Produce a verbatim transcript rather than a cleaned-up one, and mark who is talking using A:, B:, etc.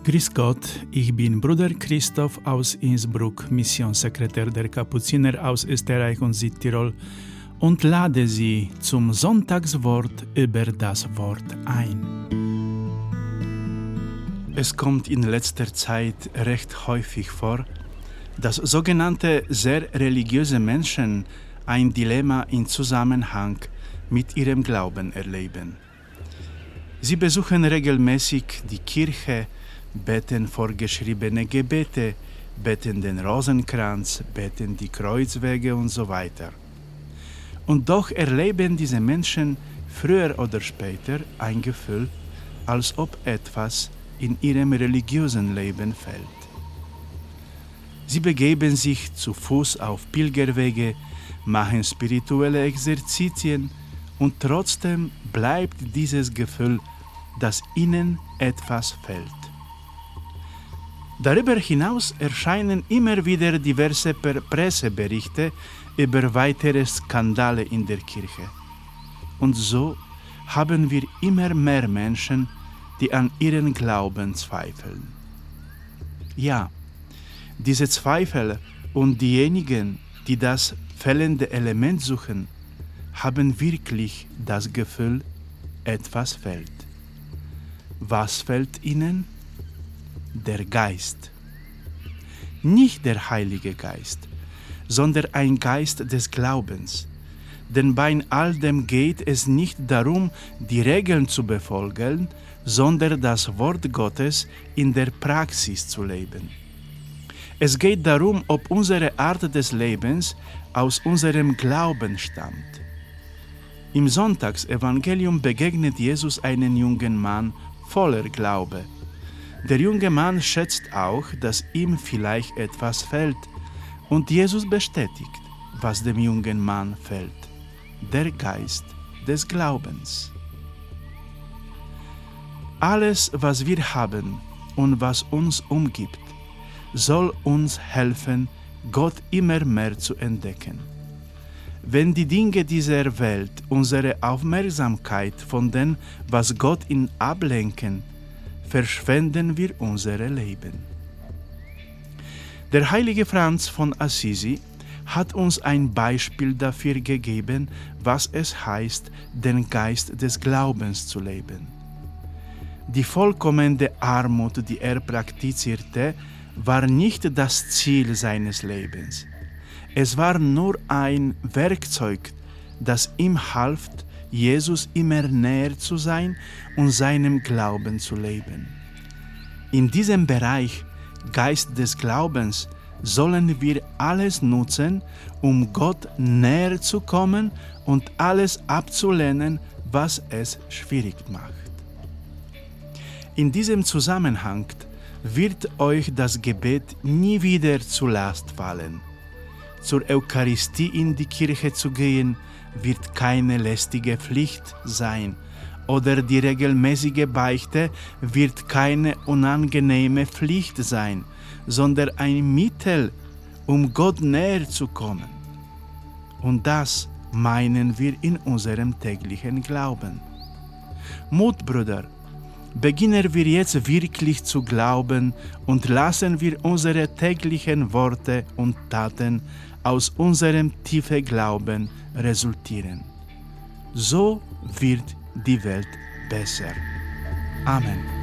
A: Grüß Gott, ich bin Bruder Christoph aus Innsbruck, Missionssekretär der Kapuziner aus Österreich und Südtirol und lade Sie zum Sonntagswort über das Wort ein. Es kommt in letzter Zeit recht häufig vor, dass sogenannte sehr religiöse Menschen ein Dilemma in Zusammenhang mit ihrem Glauben erleben. Sie besuchen regelmäßig die Kirche, beten vorgeschriebene Gebete, beten den Rosenkranz, beten die Kreuzwege und so weiter. Und doch erleben diese Menschen früher oder später ein Gefühl, als ob etwas in ihrem religiösen Leben fehlt. Sie begeben sich zu Fuß auf Pilgerwege, machen spirituelle Exerzitien und trotzdem bleibt dieses Gefühl, dass ihnen etwas fehlt. Darüber hinaus erscheinen immer wieder diverse Presseberichte über weitere Skandale in der Kirche. Und so haben wir immer mehr Menschen, die an ihren Glauben zweifeln. Ja, diese Zweifel und diejenigen, die das fehlende Element suchen, haben wirklich das Gefühl, etwas fehlt. Was fehlt ihnen? Der Geist. Nicht der Heilige Geist, sondern ein Geist des Glaubens. Denn bei all dem geht es nicht darum, die Regeln zu befolgen, sondern das Wort Gottes in der Praxis zu leben. Es geht darum, ob unsere Art des Lebens aus unserem Glauben stammt. Im Sonntagsevangelium begegnet Jesus einen jungen Mann voller Glaube. Der junge Mann schätzt auch, dass ihm vielleicht etwas fehlt, und Jesus bestätigt, was dem jungen Mann fehlt: der Geist des Glaubens. Alles, was wir haben und was uns umgibt, soll uns helfen, Gott immer mehr zu entdecken. Wenn die Dinge dieser Welt unsere Aufmerksamkeit von dem, was Gott ihnen ablenken, verschwenden wir unser Leben. Der heilige Franz von Assisi hat uns ein Beispiel dafür gegeben, was es heißt, den Geist des Glaubens zu leben. Die vollkommene Armut, die er praktizierte, war nicht das Ziel seines Lebens. Es war nur ein Werkzeug, das ihm half, Jesus immer näher zu sein und seinem Glauben zu leben. In diesem Bereich, Geist des Glaubens, sollen wir alles nutzen, um Gott näher zu kommen und alles abzulehnen, was es schwierig macht. In diesem Zusammenhang wird euch das Gebet nie wieder zur Last fallen. Zur Eucharistie in die Kirche zu gehen, wird keine lästige Pflicht sein, oder die regelmäßige Beichte wird keine unangenehme Pflicht sein, sondern ein Mittel, um Gott näher zu kommen. Und das meinen wir in unserem täglichen Glauben. Mut, Brüder, beginnen wir jetzt wirklich zu glauben und lassen wir unsere täglichen Worte und Taten aus unserem tiefen Glauben resultieren. So wird die Welt besser. Amen.